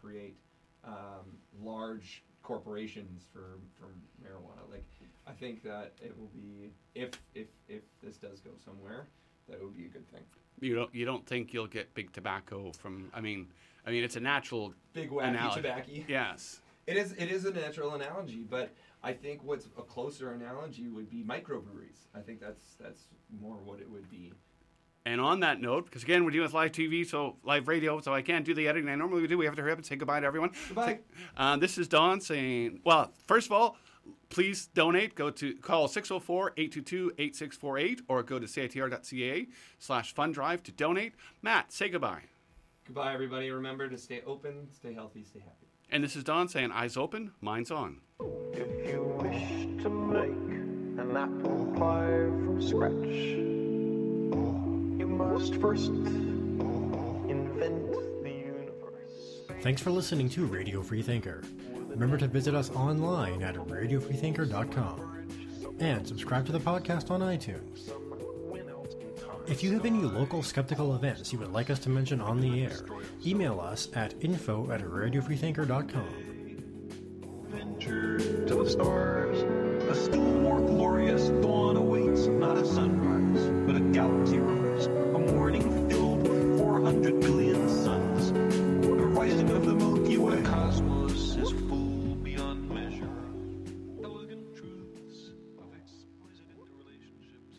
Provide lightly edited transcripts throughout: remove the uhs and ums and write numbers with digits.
create large corporations for marijuana. Like, I think that it will be, if this does go somewhere, that would be a good thing. You don't think you'll get big tobacco from? I mean, it's a natural big wacky analogy. tobacco. Yes, it is a natural analogy, but I think what's a closer analogy would be microbreweries. I think that's more what it would be. And on that note, because again, we're dealing with live TV, so live radio, so I can't do the editing I normally do. We have to hurry up and say goodbye to everyone. Goodbye. This is Don saying, well, first of all, please donate. Call 604-822-8648 or go to CITR.ca/fund drive to donate. Matt, say goodbye. Goodbye, everybody. Remember to stay open, stay healthy, stay happy. And this is Don saying, eyes open, minds on. If you wish to make an apple pie from scratch, you must first invent the universe. Thanks for listening to Radio Freethinker. Remember to visit us online at radiofreethinker.com and subscribe to the podcast on iTunes. If you have any local skeptical events you would like us to mention on the air, email us at info@radiofreethinker.com. Venture to the stars. A still more glorious dawn awaits, not a sunrise, but a galaxy rise. A morning filled with 400 billion suns. The rising of the Milky Way. The cosmos is full beyond measure. Elegant truths of exquisite interrelationships.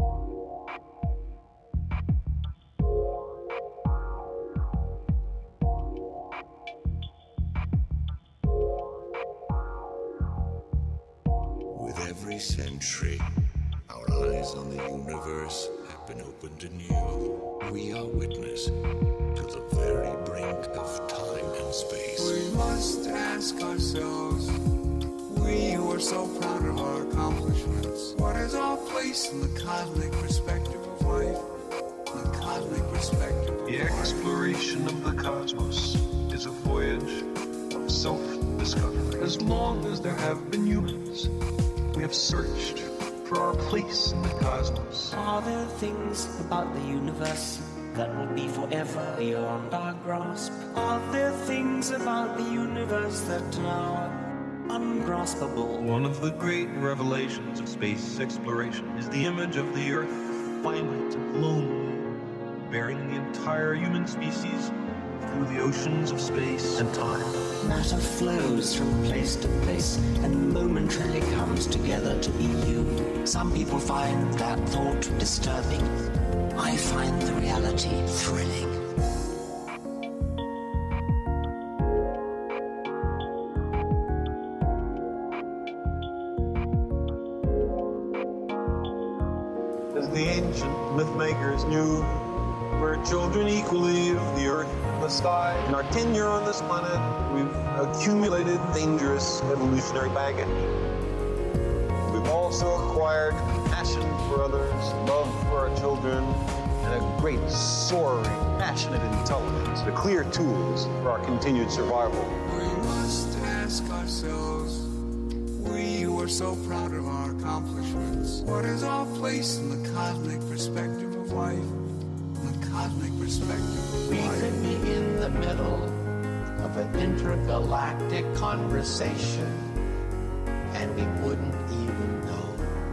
With every century, our eyes on the universe have been opened anew. We are witness to the very brink of time and space. We must ask ourselves, we who are so proud of our accomplishments, what is our place in the cosmic perspective of life? The cosmic perspective of The life. exploration of the cosmos is a voyage of self-discovery. As long as there have been humans, we have searched for our place in the cosmos. Are there things about the universe that will be forever beyond our grasp? Are there things about the universe that are ungraspable? One of the great revelations of space exploration is the image of the Earth, finite and lonely, bearing the entire human species through the oceans of space and time. Matter flows from place to place and momentarily comes together to be you. Some people find that thought disturbing. I find the reality thrilling. As the ancient myth makers knew, we're children equally of the earth and the sky. In our tenure on this planet, we've accumulated dangerous evolutionary baggage. We've also acquired passion for others, love for our children, and a great, soaring, passionate intelligence, the clear tools for our continued survival. We must ask ourselves, we who are so proud of our accomplishments, what is our place in the cosmic perspective of life? The cosmic perspective of We life. could be in the middle of an intergalactic conversation, and we wouldn't even know.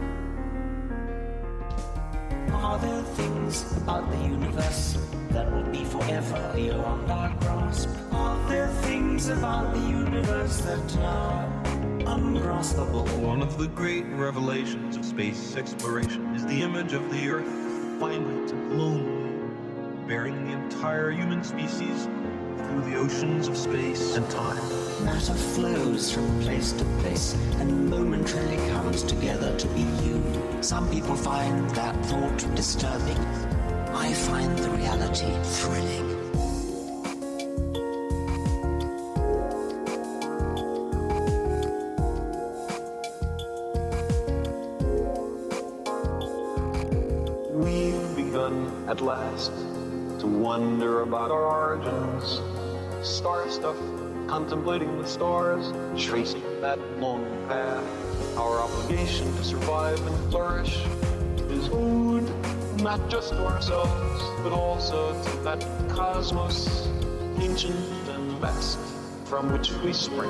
Are there things about the universe that will be forever beyond our grasp? Are there things about the universe that are ungraspable? One of the great revelations of space exploration is the image of the Earth, finite and lonely, bearing the entire human species through the oceans of space and time. Matter flows from place to place and momentarily comes together to be you. Some people find that thought disturbing. I find the reality thrilling. We've begun at last to wonder about our origins. Star stuff, contemplating the stars, tracing that long path. Our obligation to survive and flourish is owed not just to ourselves, but also to that cosmos, ancient and vast. from which we spring.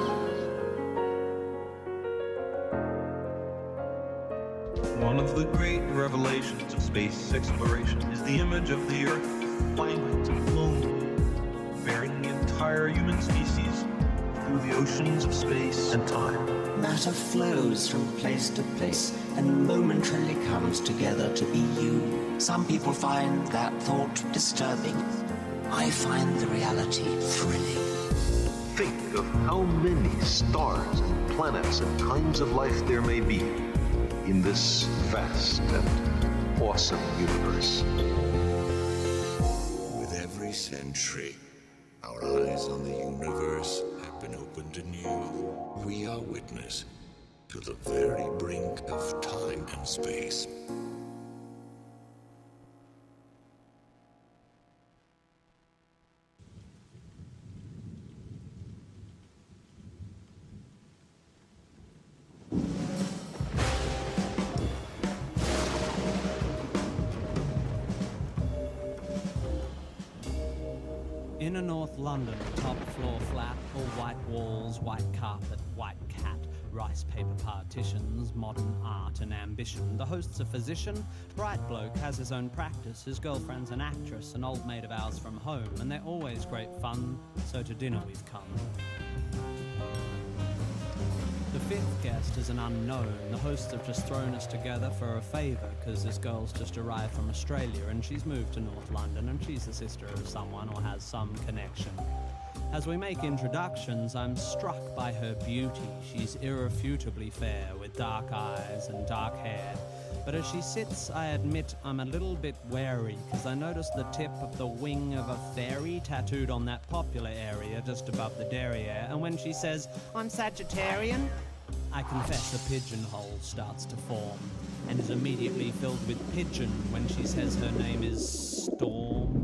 One of the great revelations of space exploration is the image of the Earth, blank and lonely, bearing the entire human species through the oceans of space and time. Matter flows from place to place and momentarily comes together to be you. Some people find that thought disturbing. I find the reality thrilling. Think of how many stars and planets and kinds of life there may be in this vast and awesome universe. With every century, our eyes on the universe have been opened anew. We are witness to the very brink of time and space. Inner North London, top floor flat, all white walls, white carpet, white cat, rice paper partitions, modern art and ambition. The host's a physician, bright bloke, has his own practice, his girlfriend's an actress, an old mate of ours from home, and they're always great fun, so to dinner we've come. The fifth guest is an unknown. The hosts have just thrown us together for a favour, because this girl's just arrived from Australia and she's moved to North London and she's the sister of someone or has some connection. As we make introductions, I'm struck by her beauty. She's irrefutably fair, with dark eyes and dark hair. But as she sits, I admit I'm a little bit wary, because I notice the tip of the wing of a fairy tattooed on that popular area just above the derriere, and when she says, "I'm Sagittarian," I confess a pigeonhole starts to form, and is immediately filled with pigeon when she says her name is Storm.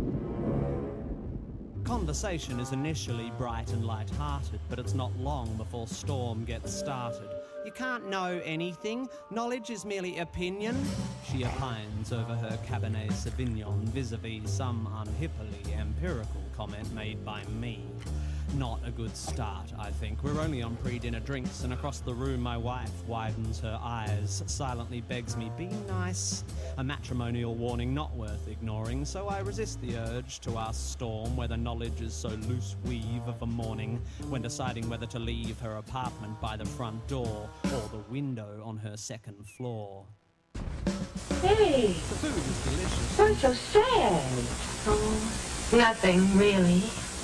Conversation is initially bright and light-hearted, but it's not long before Storm gets started. "You can't know anything. Knowledge is merely opinion," she opines over her Cabernet Sauvignon vis-a-vis some unhippily empirical comment made by me. Not a good start, I think. We're only on pre-dinner drinks, and across the room my wife widens her eyes, silently begs me, "Be nice." A matrimonial warning not worth ignoring, so I resist the urge to ask Storm whether knowledge is so loose weave of a morning when deciding whether to leave her apartment by the front door or the window on her second floor. Hey! The food is delicious. I'm so sad. Oh, nothing, really.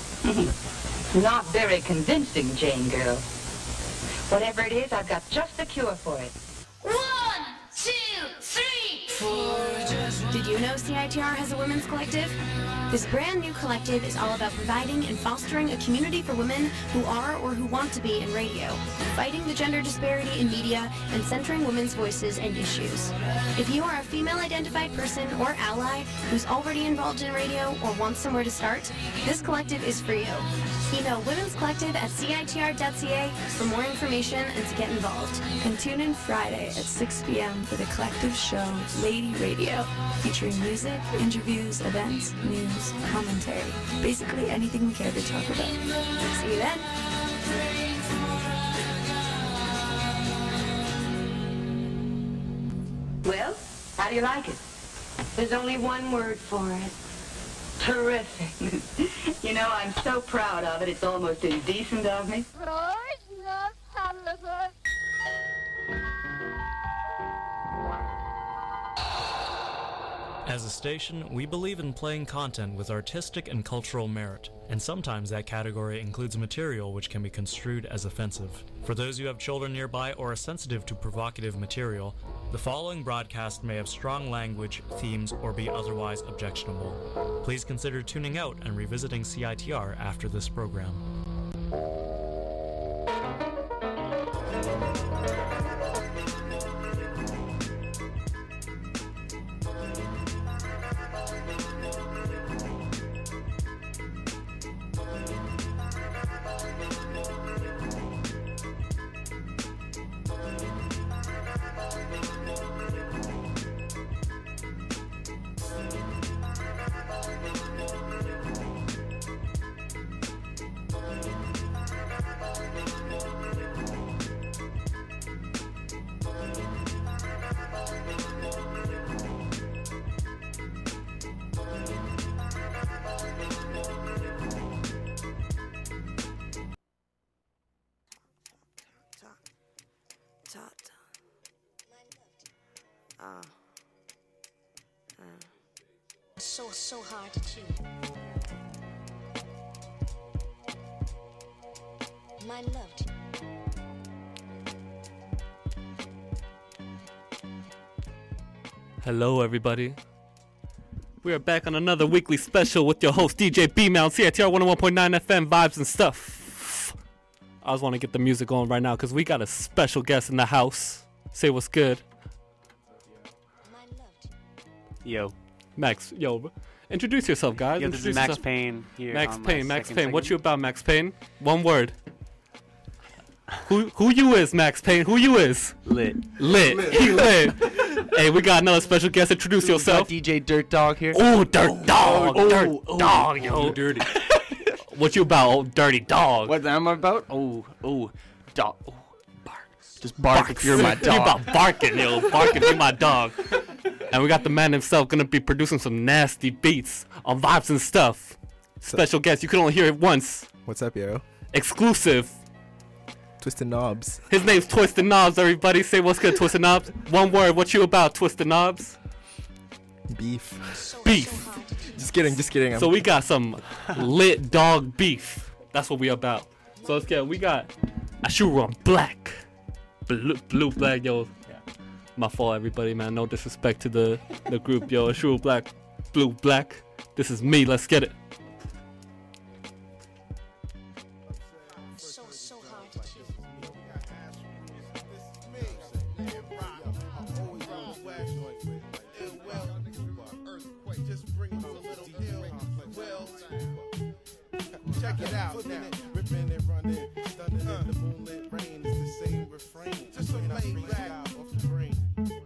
Not very convincing, Jane girl. Whatever it is, I've got just the cure for it. 1, 2, 3, 4. Did you know CITR has a women's collective? This brand new collective is all about providing and fostering a community for women who are or who want to be in radio, fighting the gender disparity in media, and centering women's voices and issues. If you are a female-identified person or ally who's already involved in radio or wants somewhere to start, this collective is for you. Email womenscollective@citr.ca for more information and to get involved. And tune in Friday at 6 p.m. for the collective show Lady Radio, featuring music, interviews, events, news, commentary, basically anything we care to talk about. See you then. Well, how do you like it? There's only one word for it. Terrific. You know, I'm so proud of it, it's almost indecent of me. As a station, we believe in playing content with artistic and cultural merit, and sometimes that category includes material which can be construed as offensive. For those who have children nearby or are sensitive to provocative material, the following broadcast may have strong language, themes, or be otherwise objectionable. Please consider tuning out and revisiting CITR after this program. So hard to chew. My love to Hello, everybody. We are back on another weekly special with your host, DJ B-Mount, CITR 101.9 FM Vibes and Stuff. I just want to get the music on right now because we got a special guest in the house. Say what's good. Yo. Max, yo. Introduce yourself, guys. Yo, this is Max Payne here. Max Payne. What you about, Max Payne? One word. Who you is, Max Payne? Who you is? Lit. He lit. Hey, we got another special guest. Introduce yourself. DJ Dirt Dog here. Oh, Dirt Dog. Dirt Dog, yo. Dirty. What you about, old dirty dog? What am I about? Oh, dog. Oh, bark. Just bark if you're my dog. You about barking, yo. Bark if you're my dog. And we got the man himself gonna be producing some nasty beats on Vibes and Stuff. Special guest. You can only hear it once. What's up, yo? Exclusive. Twisted Knobs. His name's Twisted Knobs, everybody. Say what's good, Twisted Knobs. One word. What you about, Twisted Knobs? Beef. Just kidding. So we got some lit dog beef. That's what we about. So let's get. We got Ashura Black. Blue Black, yo. My fault, everybody, man. No disrespect to the group, yo. Ashura Black. Blue Black. This is me. Let's get it. Check it out now. Ripping and running, stunning in the moonlit rain. It's the same refrain. Just a laid back off the brain.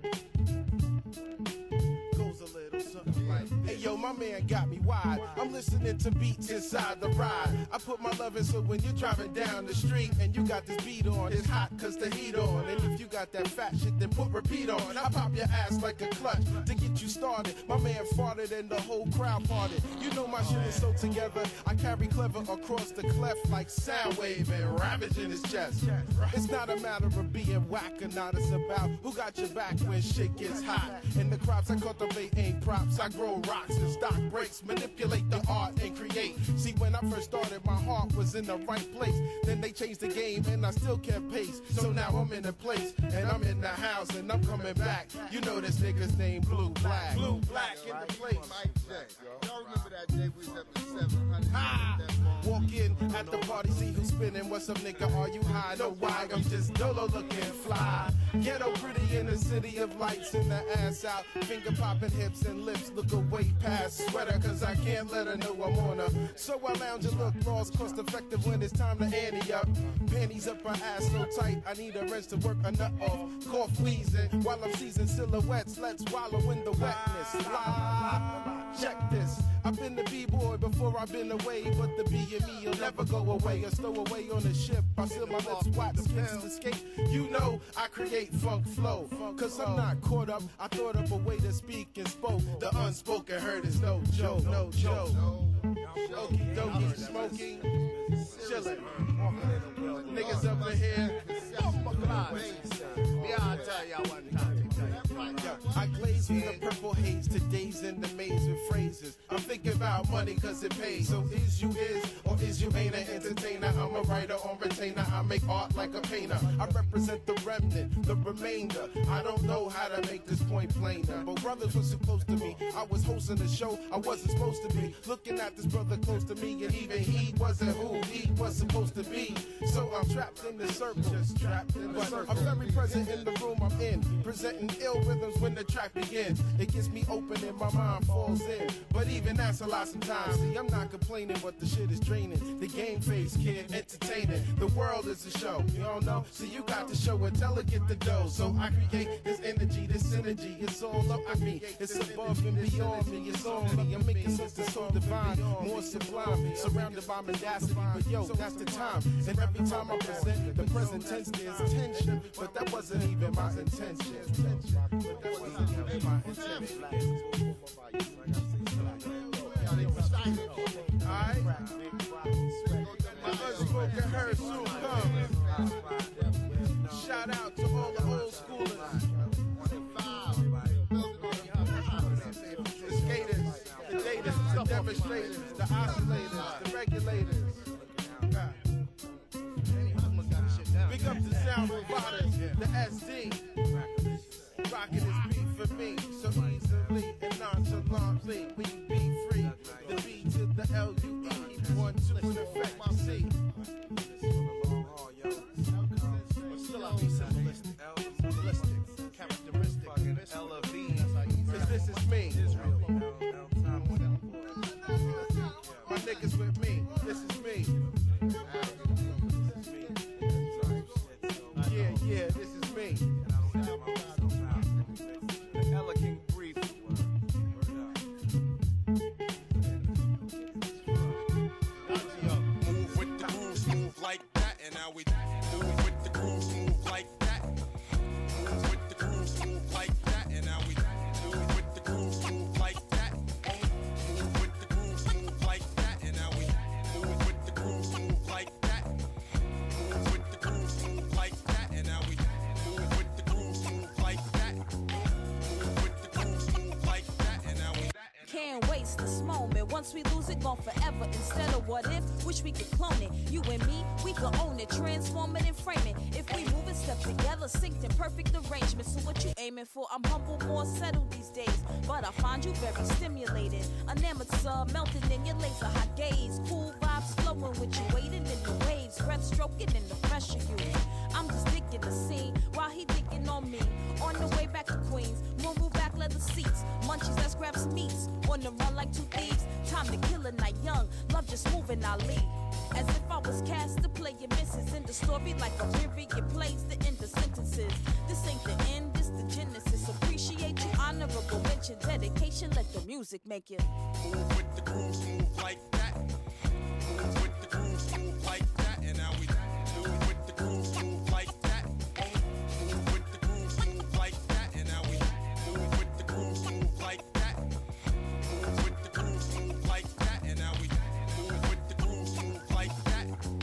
Goes a little something like this. Hey yo, my man got me wide. I'm listening to beats inside the ride. I put my love in so when you're driving down the street and you got this beat on, it's hot cause the heat on. And if you got that fat shit, then put repeat on. I pop your ass like a clutch to get you started. My man farted and the whole crowd parted. You know my shit is so together. I carry clever across the cleft like Soundwave and Ravage in his chest. It's not a matter of being whack or not. It's about who got your back when shit gets hot. And the crops I cultivate ain't props. I grow rocks and stock breaks. Manipulate the art and create. See, when I first started, my heart was in the right place. Then they changed the game and I still kept pace. So now I'm in the place and I'm in the house and I'm coming back. You know this nigga's name Blue Black. Blue Black in the place. Y'all remember that day we was up to 700? Walk in at the party, see who's spinning. What's up, nigga? Are you high? No, why? I'm just dolo looking fly. Ghetto pretty in the city of lights and the ass out. Finger popping hips and lips. Look away past sweater, cause I can't let her know I'm on her. So I lounge and look lost, cost effective when it's time to ante up. Panties up her ass so tight, I need a wrench to work a nut off. Cough wheezing while I'm seizing silhouettes. Let's wallow in the wetness. Check this. I've been the B-boy before I've been away, but the B and me will never go away. A stowaway on the ship, I seal my lips, watch skins escape. You know I create funk flow, cause I'm not caught up. I thought of a way to speak and spoke. The unspoken heard is no joke, no joke. Okie dokie, smoking, chillin'. Niggas up in here. I'll tell y'all one time. I glaze with the purple haze to days in the maze with phrases. I'm thinking about money cause it pays. So is you is or is you ain't an entertainer? I'm a writer on retainer. I make art like a painter. I represent the remnant, the remainder. I don't know how to make this point plainer. But brothers were supposed to be. I was hosting a show I wasn't supposed to be. Looking at this brother close to me and even he wasn't who he was supposed to be. So I'm trapped in the circle. Just trapped in the circle. I'm very present in the room I'm in. Presenting ill rhythms when the track begins. It gets me open and my mind falls in. But even that's a lot sometimes. See, I'm not complaining, but the shit is draining. The game phase, kid, entertaining. The world is a show, you don't know? So you got to show it, tell her get the dough. So I create this energy, this synergy. It's all up with me. It's above and beyond me. It's on me. I'm making something so divine, more sublime. Surrounded by mendacity, but yo, that's the time. And every time I present the present tense, there's tension. But that wasn't even my intention. Alright? My unspoken heard soon come. Shout out to all the old schoolers. orchestrators, the oscillators, the regulators. Big up the sound robotics, the SD. Rockin' this beat for me, so easily and nonchalantly we be free. The B to the L-U-E, 1, 2, perfect my C. But still I'll be symbolistic, characteristic, L-O-V, cause this is me. My niggas with me, this is me. Yeah, this is me. The elegant brief. Move with the grooves, move like that, and now we move with the grooves, move like that. Move with the grooves, move like that, and now we move with the grooves, move like that. Move with the grooves, move like that, and now we move with the grooves, move like that. Move with the grooves, move like that, and now we move with the grooves, move like that. Move with the grooves, move like that, and now we. Can't waste this moment. Once we lose it, gone forever. Instead of what if, wish we could clone it. You and me, we could own it, transform it and frame it. If we move and step together, synced in perfect arrangement. So what you aiming for? I'm humble, more settled these days, but I find you very stimulated. An amateur melted in your laser hot gaze. Cool vibes flowing with you, waiting in the waves, breath stroking in the fresh of you. I'm just digging the scene while he digging on me. On the way back to Queens, move back leather seats, munchies, let's grab some meats. On the run like two thieves, time to kill a night young. Love just moving, I lead. As if I was cast to play your misses in the story like a period plays the end of sentences. This ain't the end, this the genesis. Appreciate you, honorable mention, dedication. Let the music make you move with the grooves, move like that. Move with the grooves, move like that, and now we move with the grooves, move like that. Move with the grooves, move like that, and now we move with the grooves, move like that. Move with the grooves, move like that, and now we move with the grooves, move like that.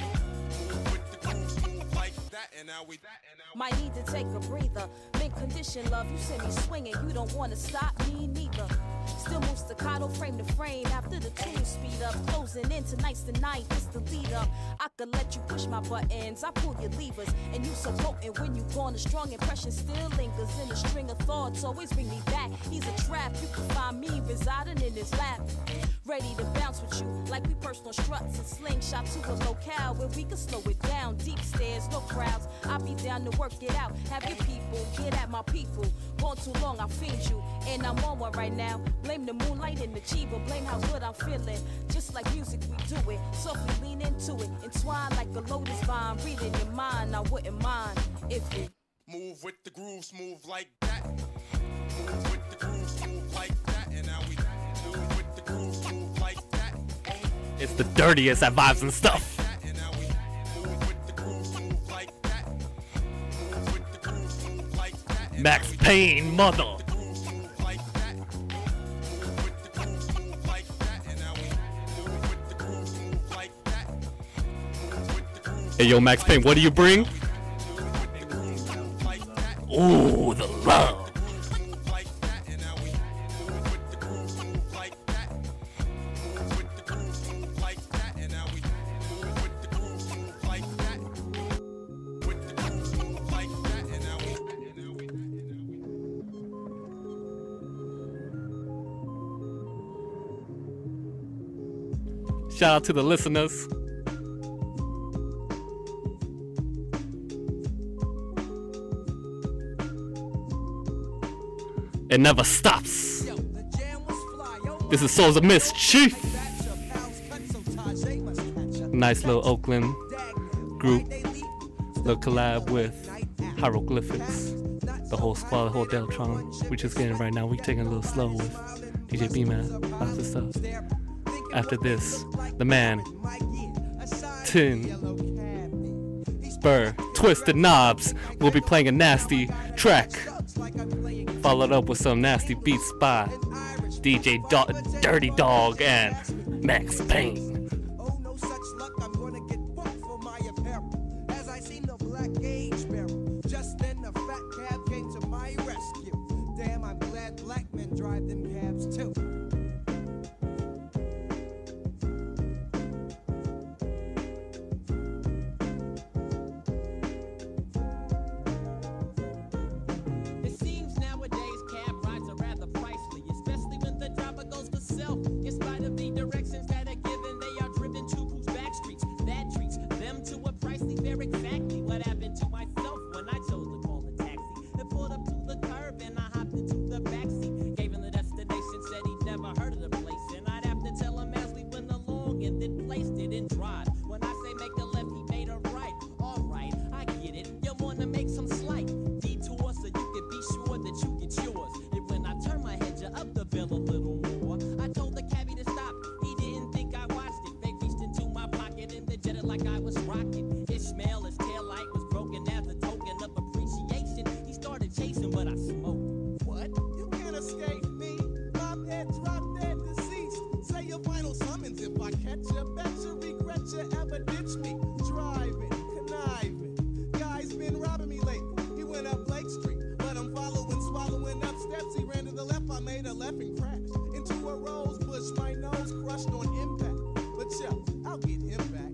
Move with the grooves, move like that, and now we. Might need to take a breather. Mint condition, love, you send me swinging. You don't want to stop me neither. Still move staccato, frame to frame. After the tune speed up, closing in tonight's the night. It's the lead up. I could let you push my buttons. I pull your levers, and you so potent when you gone. A strong impression still lingers in a string of thoughts. Always bring me back. He's a trap. You can find me residing in his lap. Ready to bounce with you like we personal struts and slingshot to a locale where we can slow it down. Deep stairs, no crowds. I'll be down to work it out. Have your people get at my people. Gone too long, I fiend you, and I'm on one right now. Blame the moonlight and the chiva. Blame how good I'm feeling. Just like music, we do it. Softly lean into it, entwine like a lotus vine. Read in your mind, I wouldn't mind if you move with the grooves, move like that. Move with the grooves, move like that, and now we move with the grooves, move like that. It's the dirtiest at Vibes and Stuff. Max Payne, mother. Hey, yo, Max Payne, what do you bring? Ooh, the love. Shout out to the listeners. It never stops. This is Souls of Mischief. Nice little Oakland group. Little collab with Hieroglyphics. The whole squad, the whole Deltron. We're just getting right now. We're taking a little slow with DJ B-Man. Lots of stuff. After this, the man, Tin, Burr, Twisted Knobs will be playing a nasty track, followed up with some nasty beats by DJ Dirty Dog and Max Payne. Just then a fat cab came to my rescue. Damn, I'm glad black men drive them cabs too. rocket. Ishmael's tail light was broken as a token of appreciation. He started chasing, but I smoked. What? You can't escape me. Bob head, drop dead, deceased. Say your final summons if I catch ya. Bet you regret you ever ditch me. Driving, conniving. Guy's been robbing me lately. He went up Lake Street, but I'm following, swallowing up steps. He ran to the left, I made a left and crashed into a rose bush. My nose crushed on impact. But yo, I'll get him back.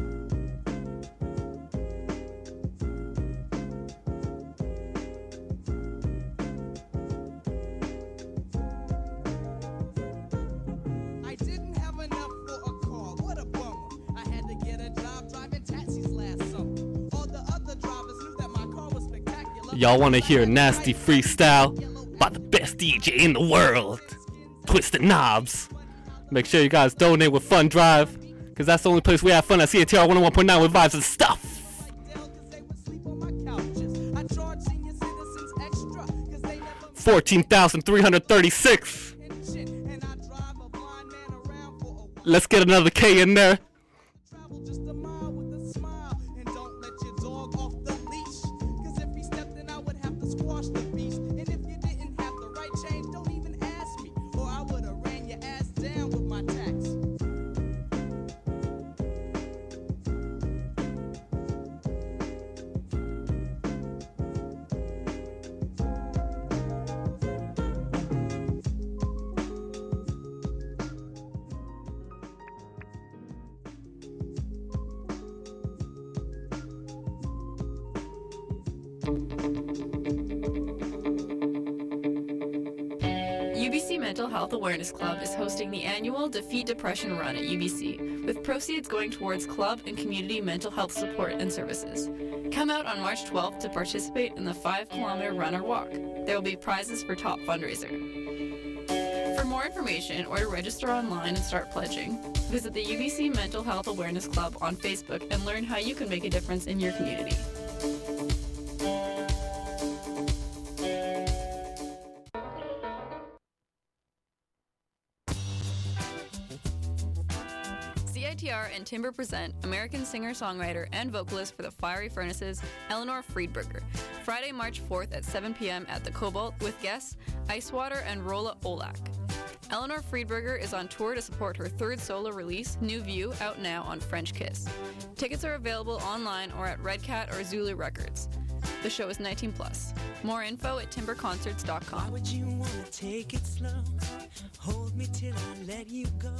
I didn't have enough for a car. What a bummer. I had to get a job driving taxis last summer. All the other drivers knew that my car was spectacular. Y'all want to hear nasty freestyle by the best DJ in the world, Twisted Knobs. Make sure you guys donate with Fund Drive, because that's the only place we have fun at CATR 101.9 with vibes and stuff. 14,336. Let's get another K in there. UBC Mental Health Awareness Club is hosting the annual Defeat Depression Run at UBC, with proceeds going towards club and community mental health support and services. Come out on March 12th to participate in the 5-kilometer run or walk. There will be prizes for top fundraiser. For more information or to register online and start pledging, visit the UBC Mental Health Awareness Club on Facebook and learn how you can make a difference in your community. CITR and Timber present American singer-songwriter and vocalist for the Fiery Furnaces, Eleanor Friedberger, Friday, March 4th at 7 p.m. at the Cobalt with guests Icewater and Rolla Olak. Eleanor Friedberger is on tour to support her third solo release, New View, out now on French Kiss. Tickets are available online or at Red Cat or Zulu Records. The show is 19+. More info at timberconcerts.com. Why would you wanna take it slow? Hold me till I let you go.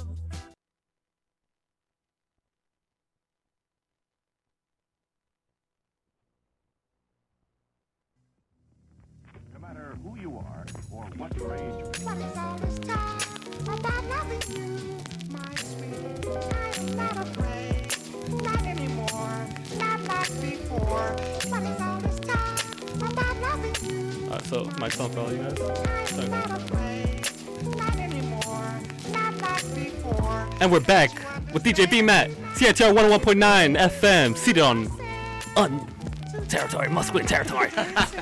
No matter who you are or what your age. What is all this talk about loving you, my sweet? I'm not afraid, not anymore, not like before. What is all this talk about loving you? Alright, so mic on for all you guys. I'm not afraid, not anymore, not like before. And we're back with DJ B-Matt, CITR 101.9 FM, seated on territory, Musqueam territory.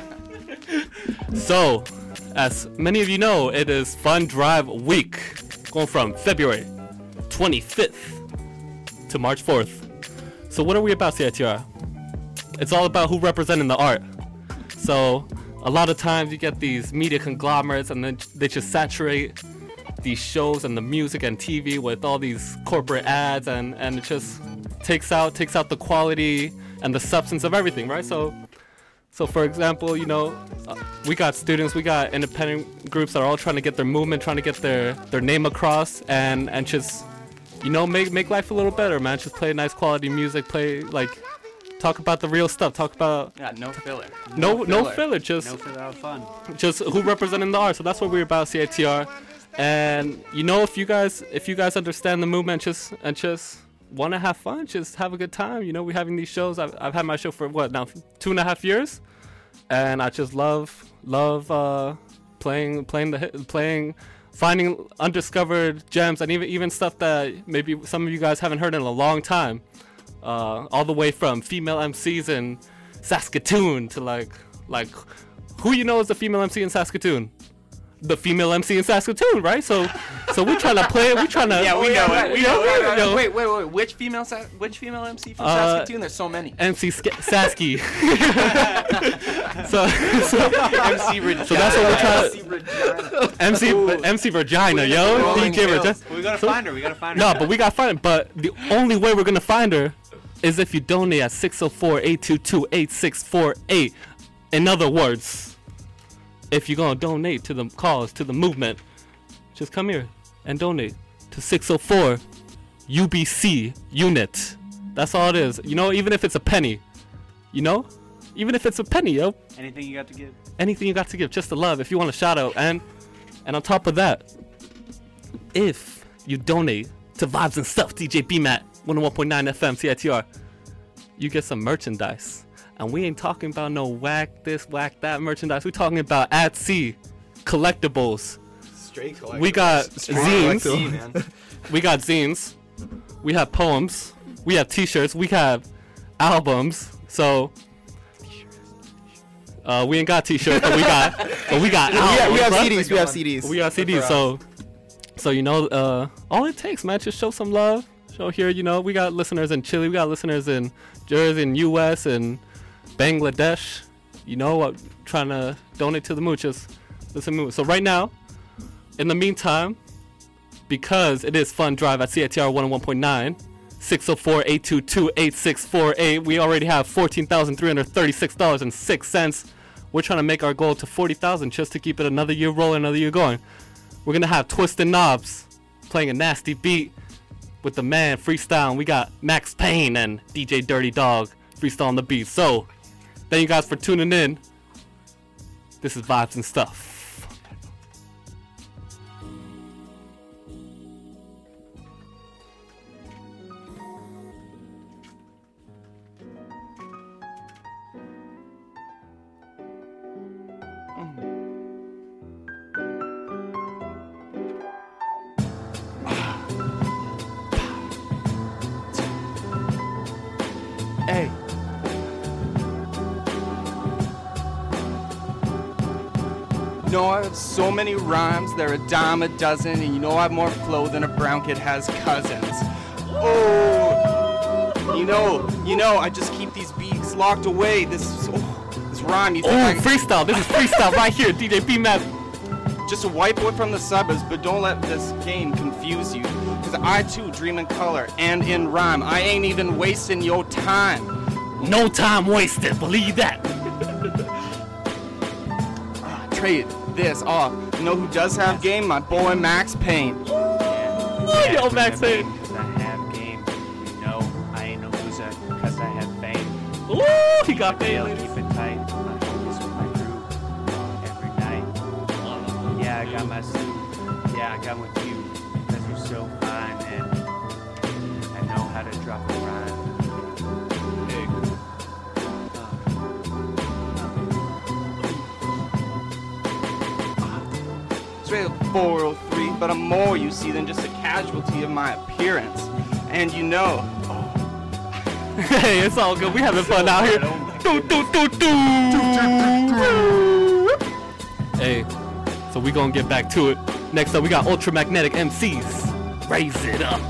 So, as many of you know, it is Fund Drive Week, going from February 25th to March 4th. So what are we about, CITR? It's all about who representing the art. So, a lot of times you get these media conglomerates and then they just saturate these shows and the music and TV with all these corporate ads, and it just takes out the quality and the substance of everything, right? So for example, you know, we got students, we got independent groups that are all trying to get their movement, trying to get their name across, and just, you know, make life a little better, man. Just play nice quality music, talk about the real stuff, talk about no filler. No filler, just no filler, have fun. Just who representing the art. So that's what we're about, CITR. And you know, if you guys understand the movement, just want to have fun, just have a good time. You know, we're having these shows. I've had my show for what now, 2.5 years, and I just love playing, finding undiscovered gems, and even stuff that maybe some of you guys haven't heard in a long time. All the way from female MCs in Saskatoon to like who you know is the female MC in Saskatoon? the female MC in Saskatoon, right? So we're trying to play it. We're trying to. Yeah, we know it. We know it. Yo. Wait. Which female MC from Saskatoon? There's so many. MC Sasky. so MC Regina. So that's what we're trying. MC Regina, yo. DJ Regina. We gotta find her. We gotta find her. No, but we gotta find her. But the only way we're gonna find her is if you donate at 604-822-8648. In other words, if you're gonna donate to the cause, to the movement, just come here and donate to 604 UBC unit. That's all it is. You know, even if it's a penny. You know? Even if it's a penny, yo. Anything you got to give? Anything you got to give, just the love. If you want a shout out, and on top of that, if you donate to Vibes and Stuff, DJ BMAT, 101.9 FM, CITR, you get some merchandise. And we ain't talking about no whack this, whack that merchandise. We're talking about at sea collectibles. Straight collectibles. We got zines. Man. We got zines. We have poems. We have t-shirts. We have albums. So we ain't got t-shirts, but we got albums. We have CDs. We have CDs. We got CDs. So you know, all it takes, man, just show some love. Show here, you know, we got listeners in Chile. We got listeners in Jersey, and US, and Bangladesh. You know, trying to donate to the moochers. Listen, so right now, in the meantime, because it is Fun Drive at CITR 101.9, 604-822-8648, we already have $14,336.06. We're trying to make our goal to $40,000 just to keep it another year rolling, another year going. We're going to have Twisted Knobs playing a nasty beat with the man freestyle. We got Max Payne and DJ Dirty Dog freestyle on the beat. So, thank you guys for tuning in. This is Vibes and Stuff. Hey. You know I have so many rhymes, they're a dime a dozen, and you know I have more flow than a brown kid has cousins. Oh, you know, I just keep these beats locked away. This rhyme. You think freestyle. This is freestyle right here, DJ BMAT. Just a white boy from the suburbs, but don't let this game confuse you. Cause I too dream in color and in rhyme. I ain't even wasting your time. No time wasted, believe that. Trade this off. You know who does have game? My boy Max Payne. Yo, Max Payne. Cause I have game. You know, I ain't no loser cause I have fame. Ooh, he got fame. Keep it tight. I focus with my crew every night. Yeah, I got my suit. Yeah, I got with you. Cause you're so fine and I know how to drop a rhyme. Straight up 403, but I'm more, you see, than just a casualty of my appearance. And you know, hey, it's all good. We having fun out here. Hey, so we gonna get back to it. Next up, we got Ultramagnetic MCs. Raise it up.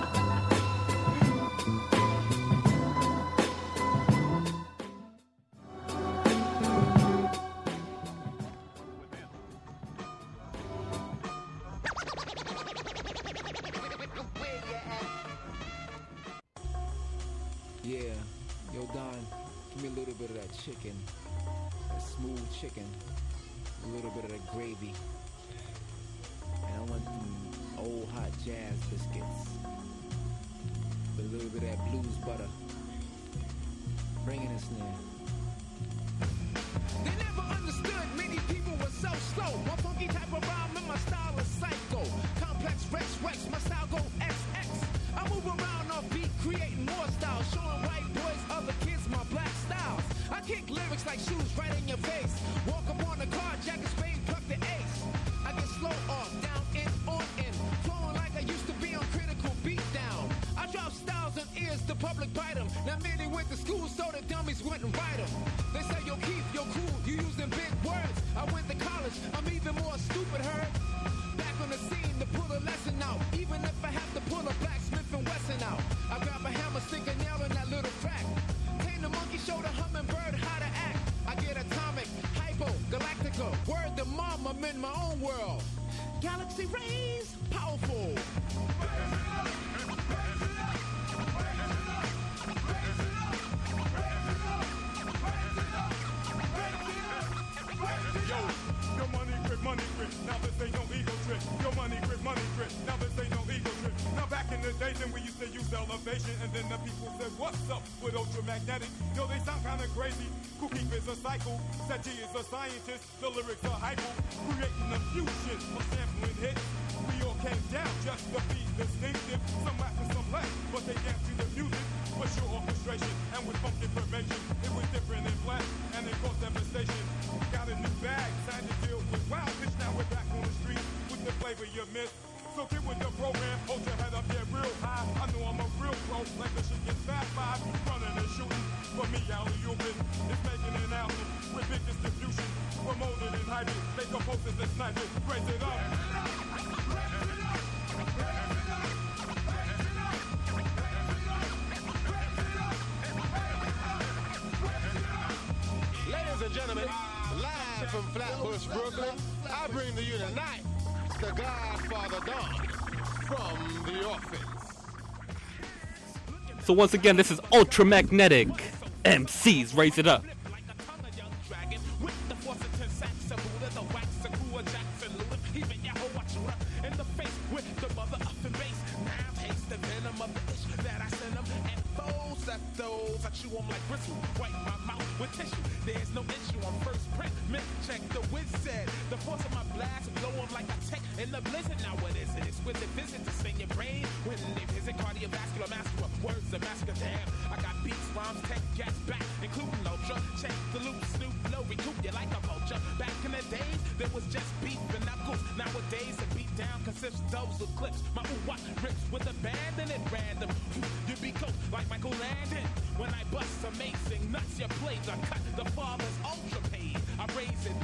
Yeah, yo Don, give me a little bit of that chicken, that smooth chicken, a little bit of that gravy, and I want them old hot jazz biscuits, with a little bit of that blues butter. Bring in a snare. They never understood many people were so slow. My funky type of rhyme and my style is psycho. Complex, Rex, my style go XX. I move around off beat, creating more styles, showing white boys, other kids my black styles. I kick lyrics like shoes right in your face. Walk up on the car, jack a spade, pluck the ace. I get slow off, down in, on in, flowing like I used to be on critical beat down. I drop styles on ears, the public bite them. Now many went to school, so the dummies wouldn't write them. They say, yo, keep your cool, you using big words. I went to college, I'm even even more stupid, heard? Back on the scene to pull a lesson out. Even if I have to pull a Blacksmith and Wesson out. I grab a hammer, stick a nail in that little crack. Tame the monkey, show the hummingbird how to act. I get atomic, hypo, galactica. Word to mom, I'm in my own world. Galaxy rays, powerful. Yo, your money grip, now this ain't no ego trip. Your money grip, now this ain't no ego trip. Now back in the days when we used to use elevation, and then the people said, what's up with ultramagnetic? Yo, they sound kinda crazy. Cookie is a cycle, Sechi is a scientist, the lyrics are hypo, creating a fusion of sampling hits. We all came down just to be distinctive. Some rap and some less, but they dance to the music. For sure orchestration, and with funk information, it was different in black, and it caused devastation. Got a new bag, time to deal with wild bitch. Now we're back on the street with the flavor you missed. So get with the program, hold your head up, get real high. I know I'm a real pro, like the shit gets fat five. Running and shooting, for me, alley-ooping. It's making an album with big distribution. Promoted and hyped, they compose it and snipe it. Raise it up. Ladies and gentlemen, live from Flatbush, Brooklyn, I bring to you tonight the Godfather Don from The Office. So once again, this is Ultramagnetic. MCs, raise it up. Those I chew 'em like bristle, wipe my mouth with tissue. There's no issue on first print. Myth check the whiz said. The force of my blast blow 'em like a tech in the blizzard. Now what is it? Exquisite visit to sing your brain when they visit cardiovascular master. Words of massacre, damn. I got beats, rhymes, tech, gas back, including ultra. Check the loop, snoop, low, recoup you like a vulture. Back in the days, there was just beef and knuckles. Nowadays, a beat down consists those with clips. My what rips with abandon at random. You be coach like Michael Landon. When I bust amazing nuts, your blades are cut. The father's ultra paid. I raise it.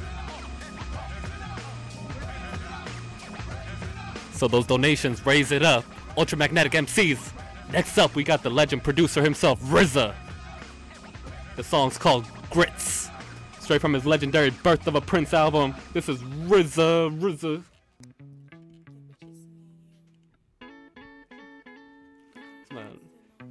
So those donations, raise it up. Ultramagnetic MCs. Next up, we got the legend producer himself, RZA. The song's called Grits. Straight from his legendary Birth of a Prince album. This is RZA. Man.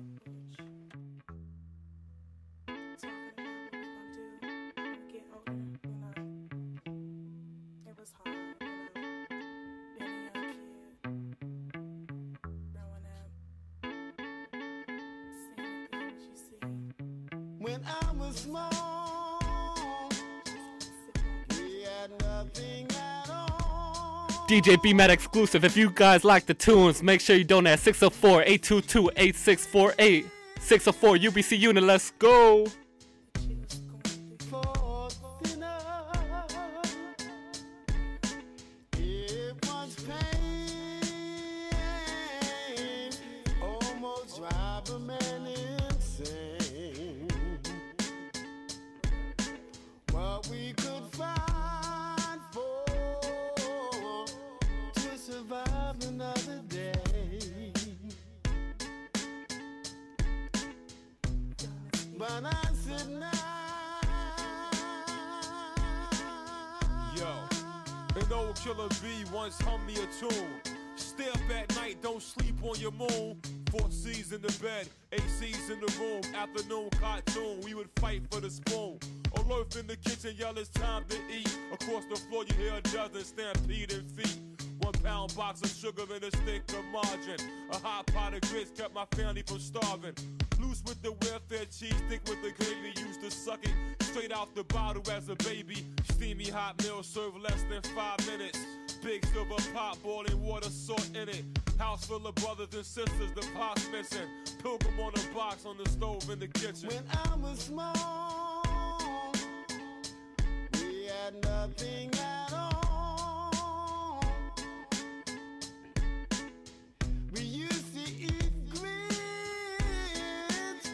When I was small, we had nothing at all. DJ BMAT exclusive. If you guys like the tunes, make sure you donate at 604-822-8648. 604 UBC Unit. Let's go. It was pain, almost drive a man insane. What we could find for to survive another day. But I said now. Yo, an old killer bee once hummed me a tune. Stay up at night, don't sleep on your moon. 4 C's in the bed, 8 C's in the room. Afternoon cartoon, we would fight for the spoon. Alert in the kitchen, yell it's time to eat. Across the floor you hear a dozen stampeding feet. 1 pound box of sugar and a stick of margarine. A hot pot of grits kept my family from starving. Loose with the welfare cheese, thick with the gravy. Used to suck it straight out the bottle as a baby. Steamy hot meal served less than 5 minutes. Big silver pot, boiling water, salt in it. House full of brothers and sisters, the pot's missing. Pilgrim on a box on the stove in the kitchen. When I was small, we had nothing at all. We used to eat grits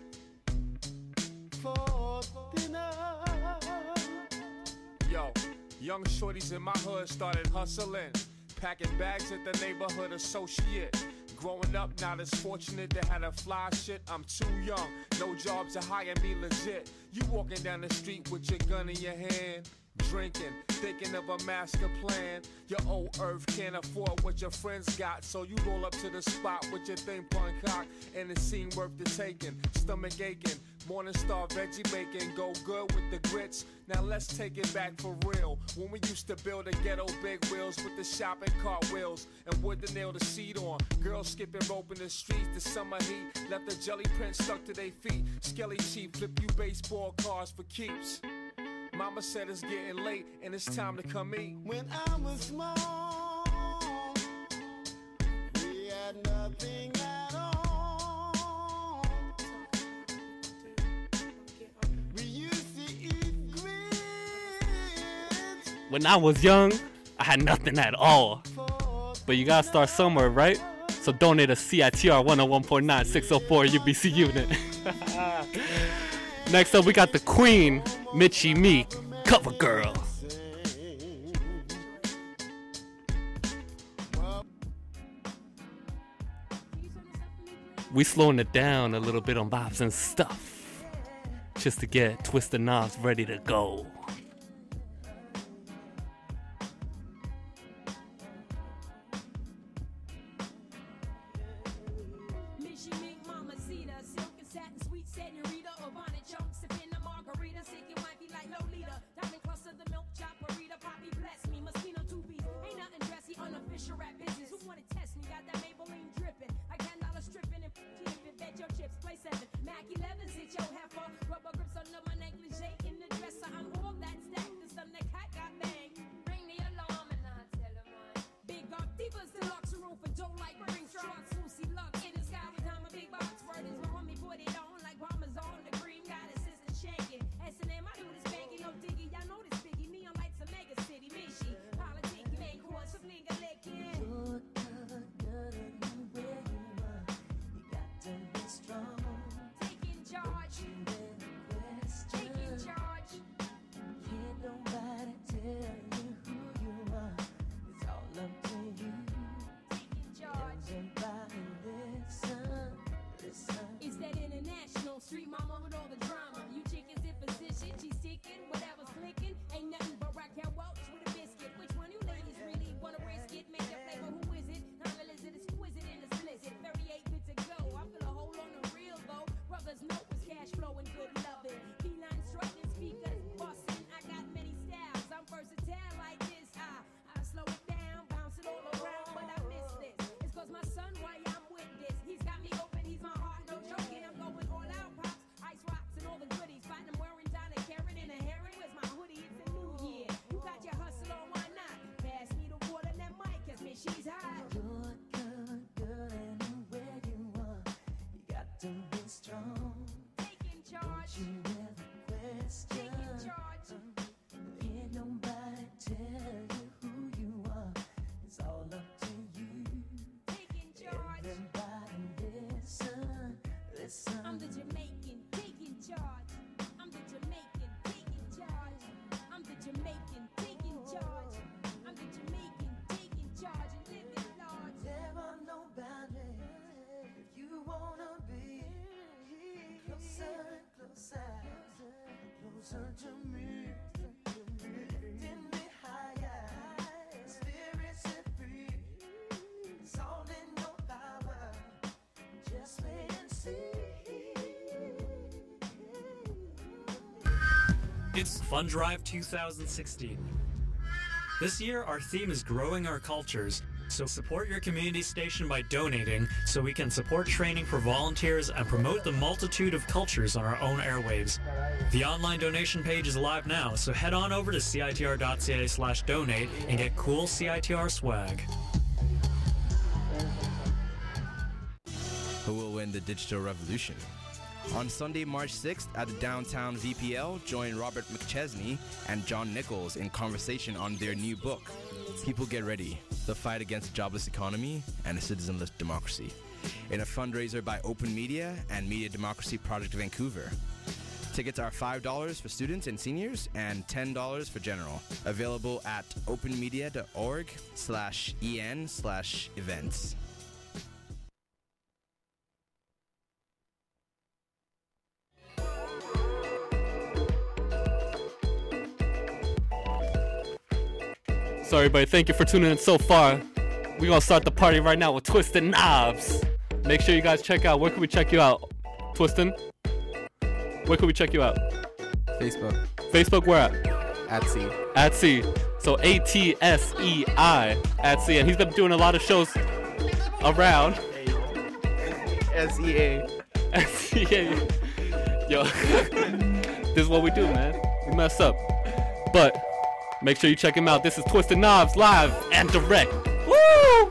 for dinner. Yo, Young shorties in my hood started hustling, packing bags at the neighborhood associate. Growing up, not as fortunate to have a fly shit. I'm too young, no job to hire me legit. You walking down the street with your gun in your hand, drinking, thinking of a master plan. Your old earth can't afford what your friends got, so you roll up to the spot with your thing pun cock, and it seemed worth the taking. Stomach aching, Morning Star veggie bacon, go good with the grits. Now let's take it back for real. When we used to build a ghetto big wheels with the shopping cart wheels and wood to nail the seat on. Girls skipping rope in the streets, the summer heat left the jelly print stuck to their feet. Skelly cheap, flip you baseball cards for keeps. Mama said it's getting late and it's time to come eat. When I was small, we had nothing at all. We used to eat grits. When I was young, I had nothing at all. But you gotta start somewhere, right? So donate a CITR 101.9 604 UBC unit. Next up, we got the Queen, Mitchie Meek, Cover Girl. We slowing it down a little bit on vibes and stuff, just to get Twisted Knobs ready to go. Closer to me, lifting me higher, spirit set free. It's all in your power. Just wait and see. It's Fund Drive 2016. This year, our theme is growing our cultures. So support your community station by donating so we can support training for volunteers and promote the multitude of cultures on our own airwaves. The online donation page is live now, so head on over to citr.ca/donate and get cool CITR swag. Who will win the digital revolution? On Sunday, March 6th at the downtown VPL, join Robert McChesney and John Nichols in conversation on their new book, People Get Ready, The Fight Against a Jobless Economy and a Citizenless Democracy, in a fundraiser by Open Media and Media Democracy Project Vancouver. Tickets are $5 for students and seniors and $10 for general. Available at openmedia.org/en/events. So everybody, thank you for tuning in so far. We're gonna start the party right now with Twisted Knobs. Make sure you guys check out. Where can we check you out, Twistin? Where can we check you out? Facebook. Facebook, where at? @C. @C. So ATSEI @C. And he's been doing a lot of shows around. SEA. SEA. Yo, this is what we do, man. We mess up. But make sure you check him out. This is Twisted Knobs live and direct. Woo!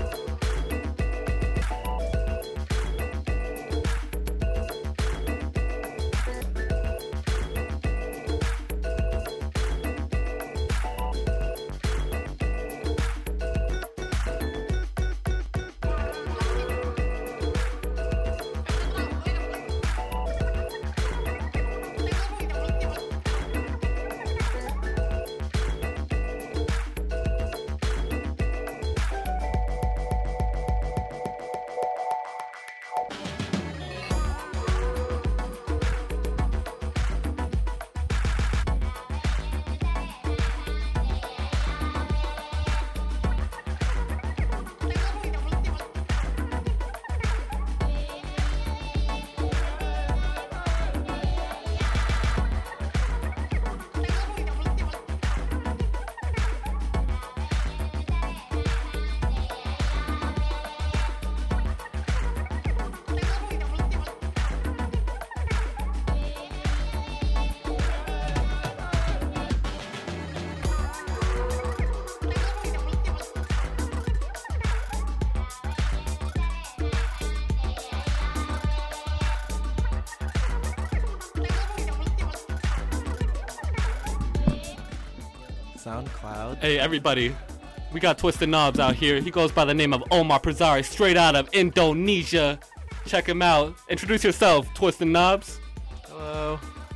SoundCloud. Hey everybody, we got Twisted Knobs out here. He goes by the name of Omar Prazari, straight out of Indonesia. Check him out. Introduce yourself, Twisted Knobs. Hello.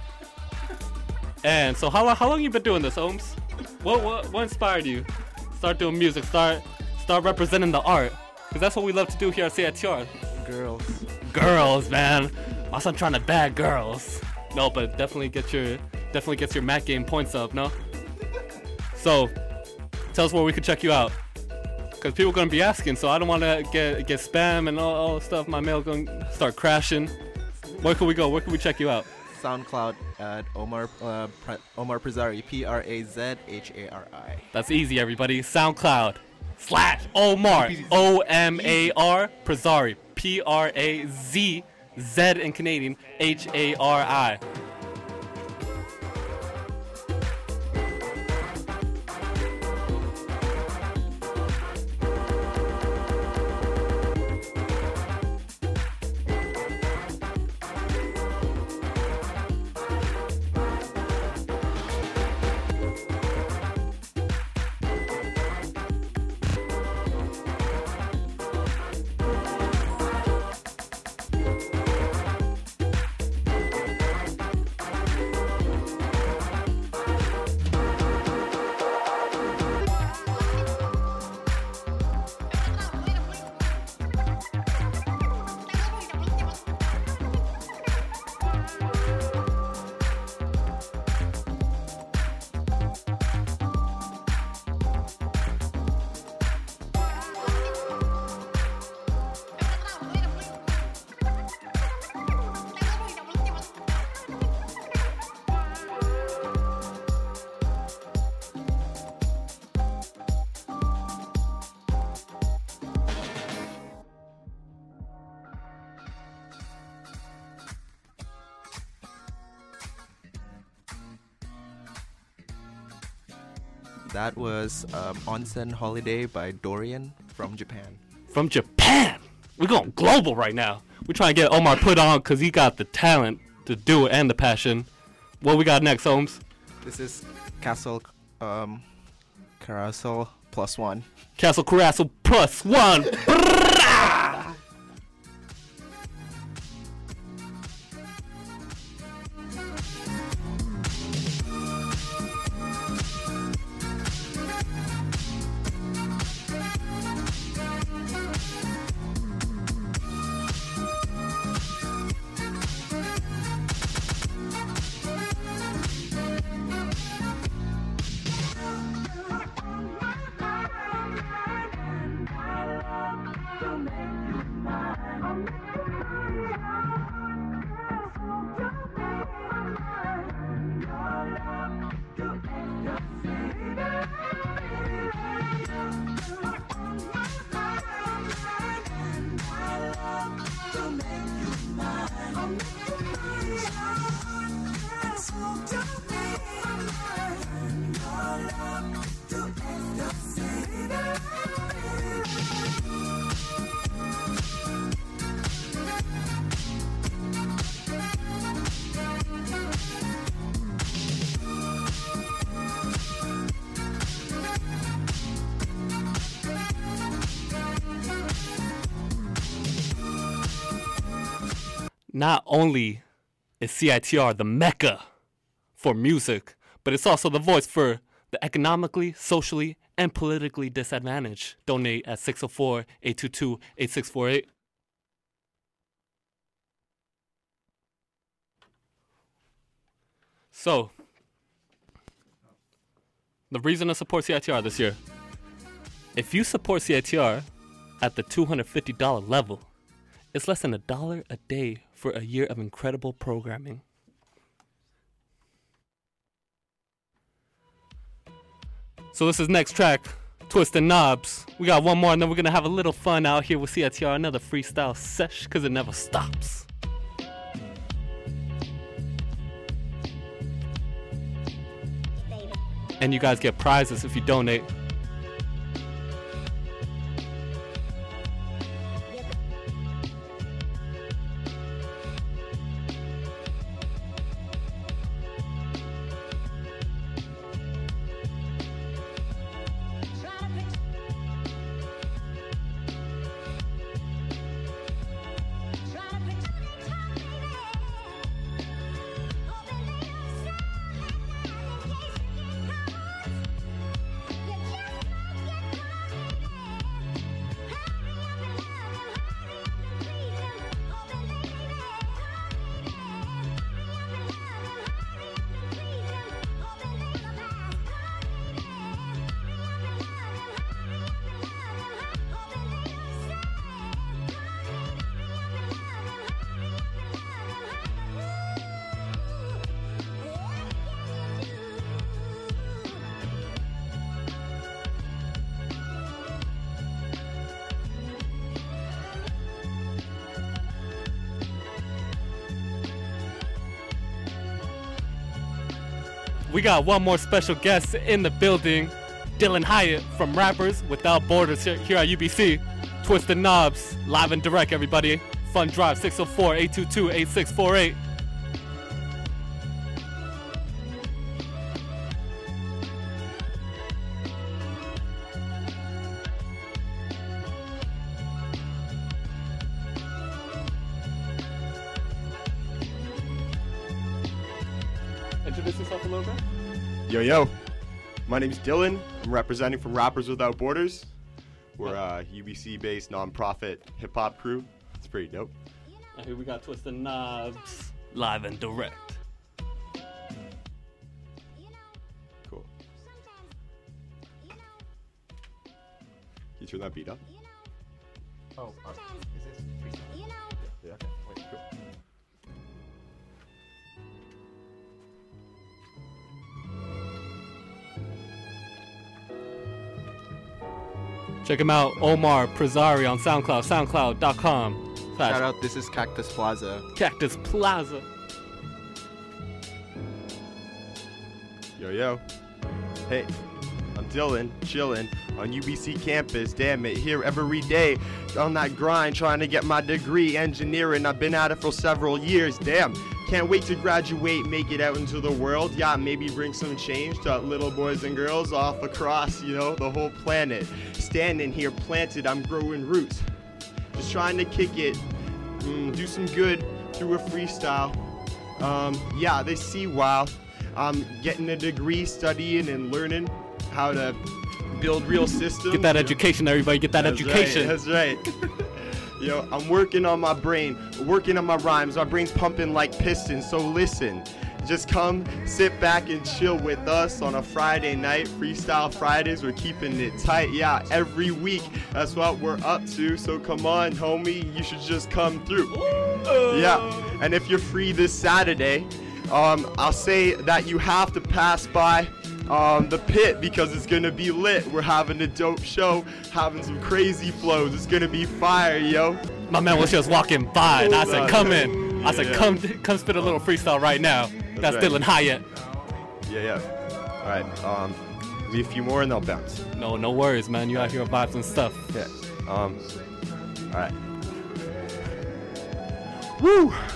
And so how long you been doing this, Ohms? What inspired you? Start doing music, start representing the art. Cause that's what we love to do here at CITR. Girls, man. My son trying to bag girls. No, but definitely gets your Mac game points up, no? So, tell us where we could check you out. Because people are going to be asking, so I don't want to get spam and all stuff. My mail going to start crashing. Where can we go? Where can we check you out? SoundCloud at Omar Prazari, Prazhari. That's easy, everybody. SoundCloud /Omar, OMAR, Prazari, PRAZZ in Canadian, HARI. That was Onsen Holiday by Dorian from Japan. From Japan! We're going global right now. We're trying to get Omar put on because he got the talent to do it and the passion. What we got next, Holmes? This is Castle Carousel +1. Castle Carousel +1. not only is CITR the mecca for music, but it's also the voice for the economically, socially, and politically disadvantaged. Donate at 604-822-8648. So, the reason to support CITR this year. If you support CITR at the $250 level, it's less than $1 a day for a year of incredible programming. So this is next track, Twistin' Knobs. We got one more and then we're gonna have a little fun out here with CITR, another freestyle sesh, cause it never stops. And you guys get prizes if you donate. We got one more special guest in the building, Dylan Hyatt from Rappers Without Borders here at UBC. Twistin' Knobs, live and direct, everybody. Fun Drive, 604-822-8648. Introduce yourself a little bit. Yo, my name's Dylan. I'm representing from Rappers Without Borders. We're a UBC-based nonprofit hip-hop crew. It's pretty dope. And here we got Twistin' Knobs, live and direct. Cool. Can you turn that beat up? Oh, is this freestyle? Yeah, okay. Wait, cool. Check him out, Omar Prezari on SoundCloud, soundcloud.com. Shout out, this is Cactus Plaza. Cactus Plaza. Yo. Hey, I'm Dylan, chillin' on UBC campus. Damn it, here every day on that grind, trying to get my degree, engineering. I've been at it for several years. Damn, can't wait to graduate, make it out into the world. Yeah, maybe bring some change to little boys and girls off across, the whole planet. Standing here planted, I'm growing roots. Just trying to kick it, do some good through a freestyle. Yeah, they see wow. I'm getting a degree, studying and learning how to build real systems. Get that education, everybody. Get that education. That's right. I'm working on my brain, working on my rhymes. My brain's pumping like pistons, so listen. Just come, sit back and chill with us on a Friday night. Freestyle Fridays, we're keeping it tight. Yeah, every week, that's what we're up to. So come on, homie, you should just come through. Yeah, and if you're free this Saturday, I'll say that you have to pass by the pit because it's gonna be lit. We're having a dope show, having some crazy flows. It's gonna be fire, yo. My man was just walking by and I said, come in. I said, come spit a little freestyle right now. That's right. Dylan Hyatt. Yeah. All right, leave a few more and they'll bounce. No worries, man. You out here vibes and stuff. Yeah. All right. Woo!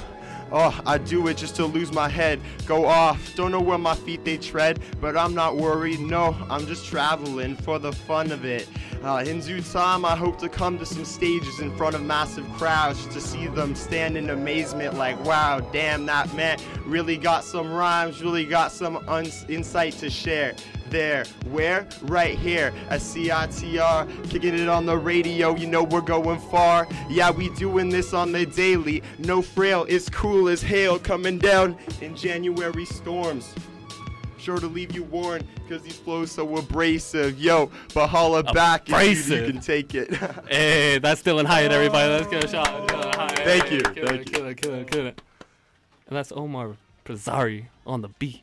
Oh, I do it just to lose my head. Go off, don't know where my feet they tread, but I'm not worried, no, I'm just traveling for the fun of it. In due time, I hope to come to some stages in front of massive crowds just to see them stand in amazement like, wow, damn, that man really got some rhymes, really got some insight to share. There, where? Right here at CITR, kicking it on the radio, you know we're going far. Yeah, we doing this on the daily. No frail, it's cool as hail coming down in January storms. Sure to leave you warm, cause these flows so abrasive. Yo, but holla back if you can take it. Hey, that's Dylan Hyatt, everybody. Let's get a shot. Dylan Hyatt. Thank you. Kill it. And that's Omar Prezari on the beat.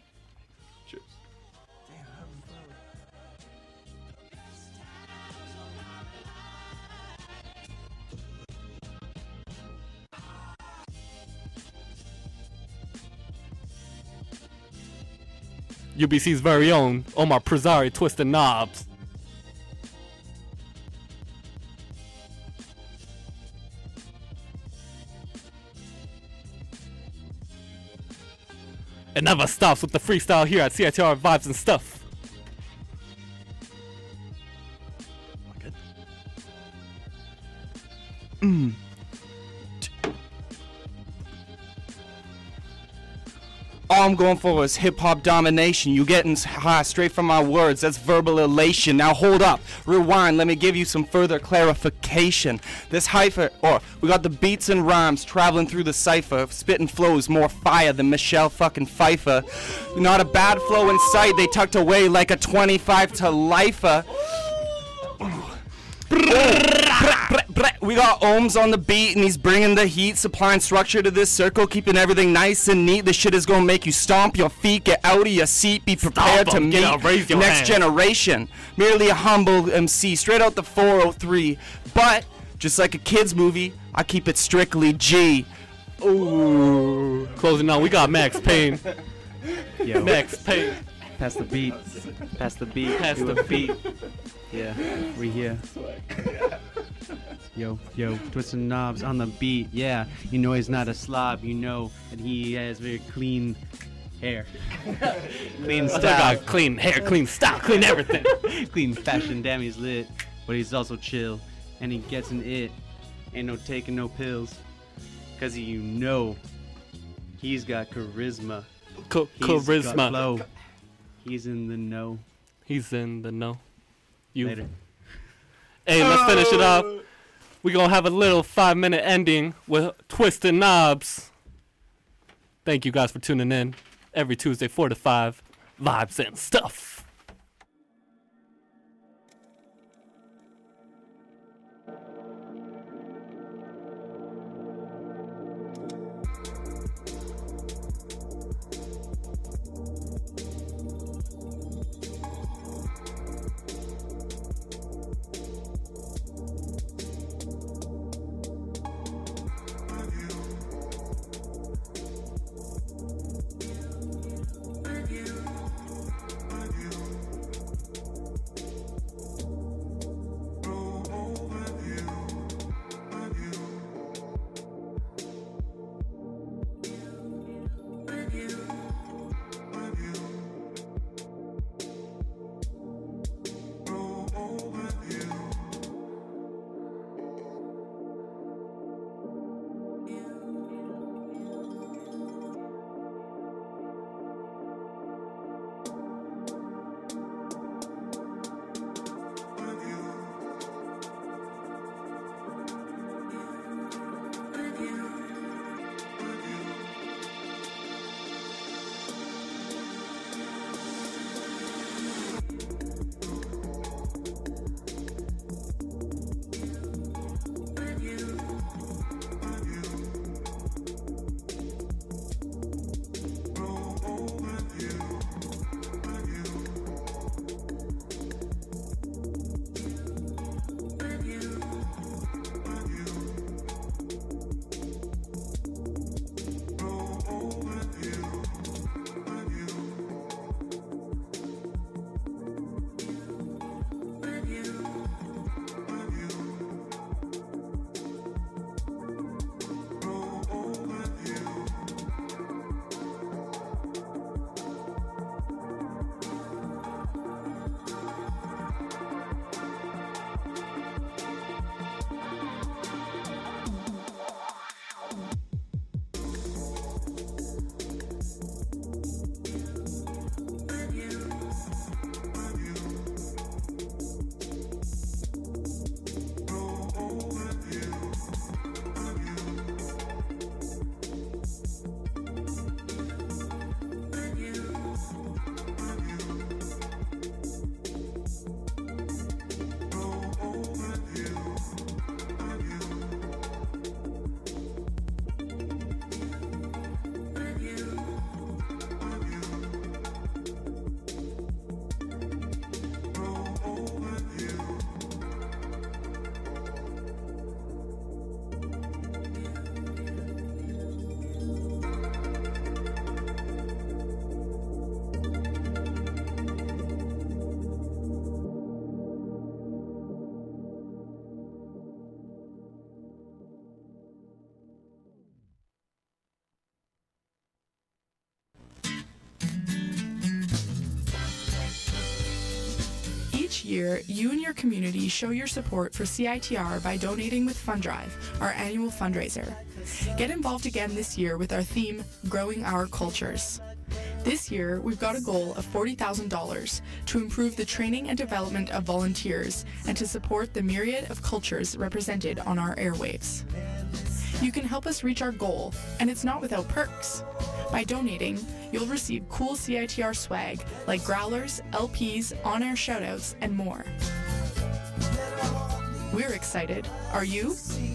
UBC's very own Omar Prezari twisting knobs. It never stops with the freestyle here at CITR Vibes and Stuff. All I'm going for is hip-hop domination. You getting high straight from my words. That's verbal elation. Now hold up, rewind. Let me give you some further clarification. This hypher, we got the beats and rhymes traveling through the cipher. Spitting flows more fire than Michelle fucking Pfeiffer. Not a bad flow in sight. They tucked away like a 25 to lifer. We got Ohms on the beat and he's bringing the heat, supplying structure to this circle, keeping everything nice and neat. This shit is gonna make you stomp your feet, get out of your seat, be prepared to meet next generation. Merely a humble MC, straight out the 403. But just like a kid's movie, I keep it strictly G. Ooh. Closing on, we got Max Payne. Yo. Max Payne. Pass the beat. Pass the beat. Pass the beat. Yeah, we here. Yo, twisting knobs on the beat. Yeah, you know he's not a slob. You know that he has very clean hair. Clean style. Clean hair, clean style, clean everything. Clean fashion, damn he's lit. But he's also chill. And he gets an it. Ain't no taking no pills. Cause you know he's got charisma. Charisma. He's got flow. He's in the know. He's in the know. You. Later. Hey, let's finish it off. We're going to have a little 5-minute ending with Twisting Knobs. Thank you guys for tuning in every Tuesday, 4 to 5. Vibes and Stuff. Each year, you and your community show your support for CITR by donating with Fund Drive, our annual fundraiser. Get involved again this year with our theme, Growing Our Cultures. This year, we've got a goal of $40,000 to improve the training and development of volunteers and to support the myriad of cultures represented on our airwaves. You can help us reach our goal, and it's not without perks. By donating, you'll receive cool CITR swag like growlers, LPs, on-air shoutouts, and more. We're excited. Are you?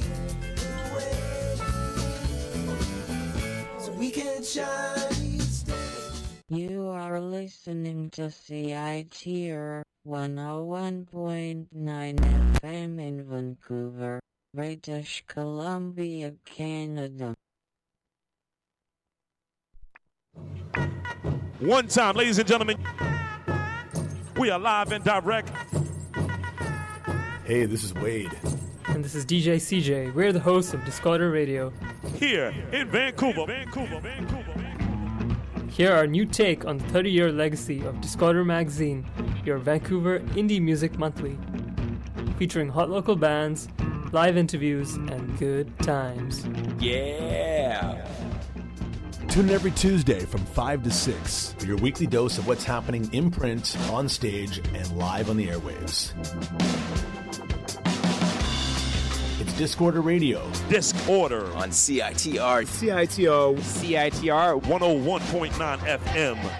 So we can shine. You are listening to CITR 101.9 FM in Vancouver, British Columbia, Canada. One time, ladies and gentlemen, we are live and direct. Hey, this is Wade. And this is DJ CJ. We're the hosts of Discorder Radio. Here in Vancouver. Here our new take on the 30-year legacy of Discorder Magazine, your Vancouver Indie Music Monthly, featuring hot local bands, live interviews, and good times. Yeah! Tune in every Tuesday from 5 to 6 for your weekly dose of what's happening in print, on stage, and live on the airwaves. It's Discorder Radio. Discorder on CITR. CITR 101.9 FM.